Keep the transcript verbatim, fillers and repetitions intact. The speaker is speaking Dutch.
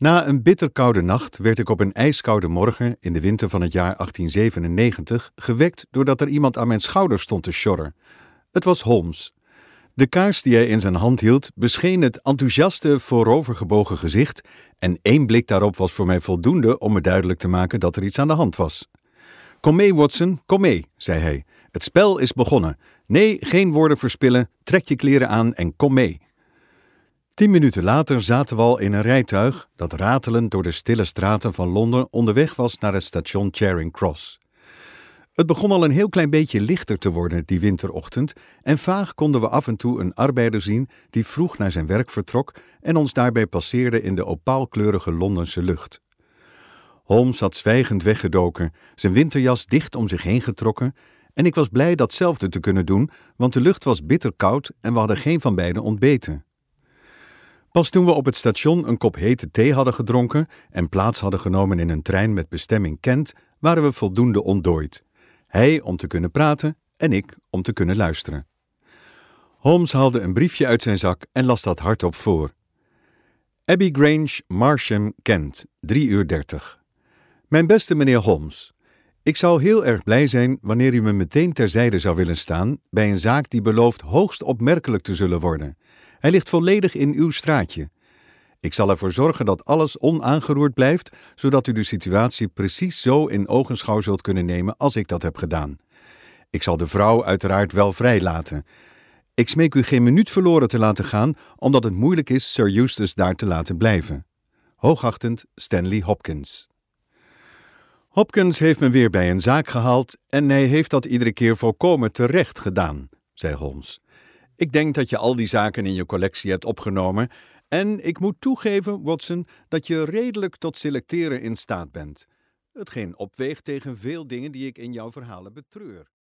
Na een bitterkoude nacht werd ik op een ijskoude morgen in de winter van het jaar achttien zevenennegentig gewekt doordat er iemand aan mijn schouder stond te sjorren. Het was Holmes. De kaars die hij in zijn hand hield bescheen het enthousiaste, voorovergebogen gezicht en één blik daarop was voor mij voldoende om me duidelijk te maken dat er iets aan de hand was. Kom mee, Watson, kom mee, zei hij. Het spel is begonnen. Nee, geen woorden verspillen, trek je kleren aan en kom mee. Tien minuten later zaten we al in een rijtuig dat ratelend door de stille straten van Londen onderweg was naar het station Charing Cross. Het begon al een heel klein beetje lichter te worden die winterochtend en vaag konden we af en toe een arbeider zien die vroeg naar zijn werk vertrok en ons daarbij passeerde in de opaalkleurige Londense lucht. Holmes zat zwijgend weggedoken, zijn winterjas dicht om zich heen getrokken en ik was blij datzelfde te kunnen doen, want de lucht was bitterkoud en we hadden geen van beiden ontbeten. Pas toen we op het station een kop hete thee hadden gedronken en plaats hadden genomen in een trein met bestemming Kent, waren we voldoende ontdooid. Hij om te kunnen praten en ik om te kunnen luisteren. Holmes haalde een briefje uit zijn zak en las dat hardop voor. Abbey Grange, Marsham, Kent, drie uur dertig. Mijn beste meneer Holmes, ik zou heel erg blij zijn wanneer u me meteen terzijde zou willen staan bij een zaak die belooft hoogst opmerkelijk te zullen worden. Hij ligt volledig in uw straatje. Ik zal ervoor zorgen dat alles onaangeroerd blijft, zodat u de situatie precies zo in ogenschouw zult kunnen nemen als ik dat heb gedaan. Ik zal de vrouw uiteraard wel vrijlaten. Ik smeek u geen minuut verloren te laten gaan, omdat het moeilijk is Sir Eustace daar te laten blijven. Hoogachtend Stanley Hopkins. Hopkins heeft me weer bij een zaak gehaald en hij heeft dat iedere keer volkomen terecht gedaan, zei Holmes. Ik denk dat je al die zaken in je collectie hebt opgenomen en ik moet toegeven, Watson, dat je redelijk tot selecteren in staat bent. Hetgeen opweegt tegen veel dingen die ik in jouw verhalen betreur.